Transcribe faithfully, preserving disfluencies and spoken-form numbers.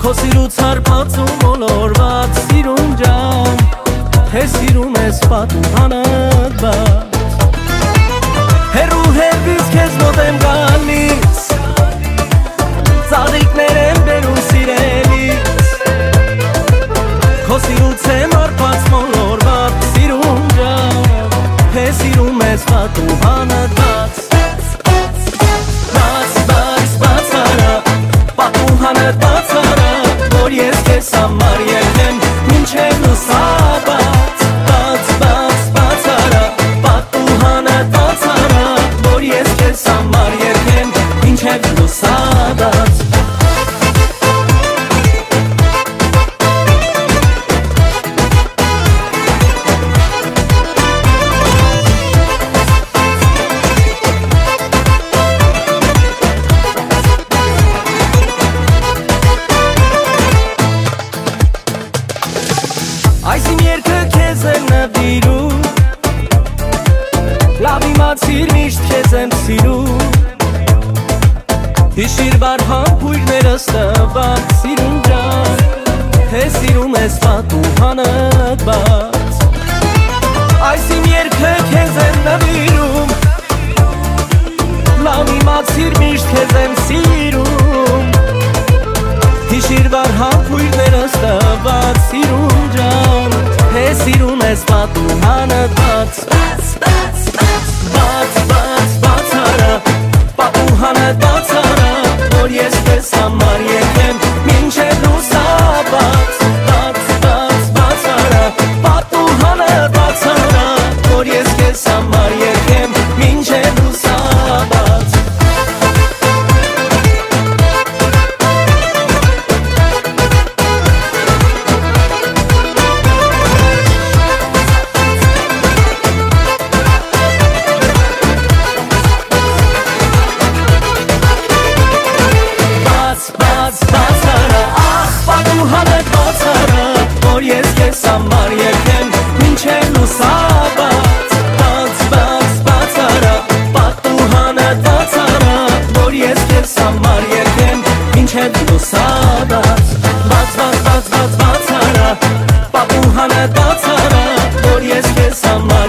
Քո սիրուց հարբացում մոլորված սիրուն ջան, թե սիրում ես պատուհանդ բաց։ Հեռու հեռվից քեզ մոտ եմ գալիս, ծաղիկներ եմ բերում սիրելիս, քո սիրուց եմ հարբած մոլորված սիրուն ջան, թե սիրում ես պատուհանդ բաց։ Բաց, բաց, բաց արա, պատուհանդ բաց արա, որ ես քեզ համար եկեմ մինչև լուսաբաց։ Բաց, բաց, բաց արա, պատուհանդ բաց արա, որ ես քեզ համար եկեմ մինչև լուսաբաց։ Այս իմ երգը քեզ եմ նվիրում, լավ իմացիր միշտ քեզ եմ սիրում, հիշիր վար համբույրներս տված սիրուն ջան, թե սիրում ես պատուհանդ բաց։ Այս իմ երգը քեզ եմ նվիրում, լավ իմացիր միշտ քեզ եմ սիրում, հիշիր վար համբույրներս տված սիրուն ջան, թե սիրում ես պատուհանդ բաց։ Բաց, բաց, բաց արա, պատուհանդ բաց արա, որ ես քեզ համար եկեմ մինչև լուսաբաց։ Բաց, բաց, բաց արա, պատուհանդ բաց արա, որ ես քեզ համար եկեմ մինչև լուսաբաց։ Պատուհանդ բաց արա, որ ես քեզ համար եկեմ մինչև լուսաբաց։ Բաց, բաց, բաց արա, պատուհանդ բաց արա, որ ես քեզ համար եկեմ մինչև լուսաբաց։ Բաց, բաց, բաց, բաց, բաց արա, պատուհանդ բաց արա, որ ես քեզ համար